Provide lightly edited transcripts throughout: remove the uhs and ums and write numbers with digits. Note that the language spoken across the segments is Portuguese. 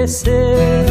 esquecer.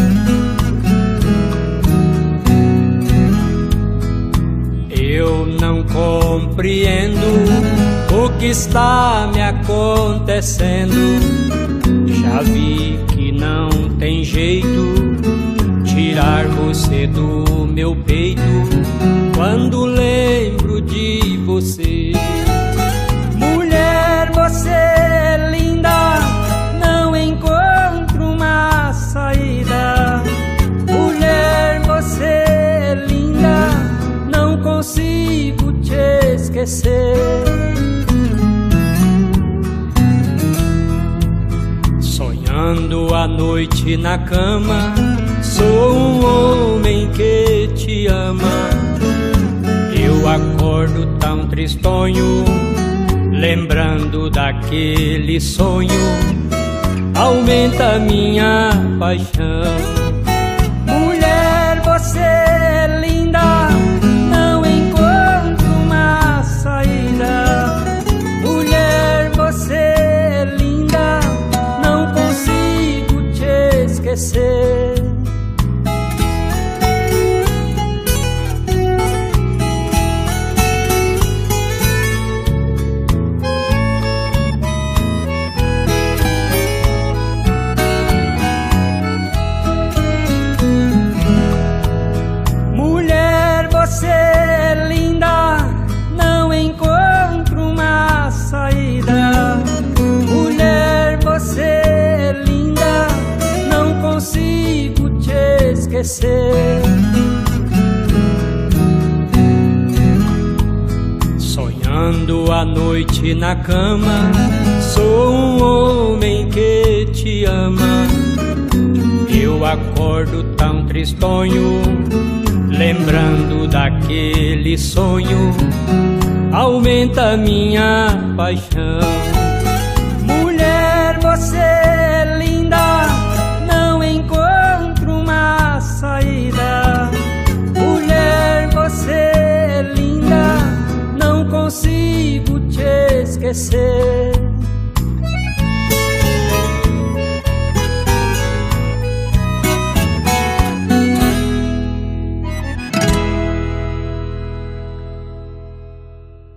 Eu não compreendo o que está me acontecendo. Já vi que não tem jeito tirar você do meu peito quando lembro de você. Mulher, você é linda, não encontro uma saída. Mulher, você é linda, não consigo te esquecer. Sonhando à noite na cama, sou um homem que te ama. Eu acordo tão tristonho, lembrando daquele sonho. Aumenta minha paixão. Mulher, você é linda, não encontro uma saída. Mulher, você é linda, não consigo te esquecer. Você é linda, não encontro uma saída. Mulher, você é linda, não consigo te esquecer. Sonhando à noite na cama, sou um homem que te ama. Eu acordo tão tristonho, lembrando daquele sonho. Aumenta minha paixão.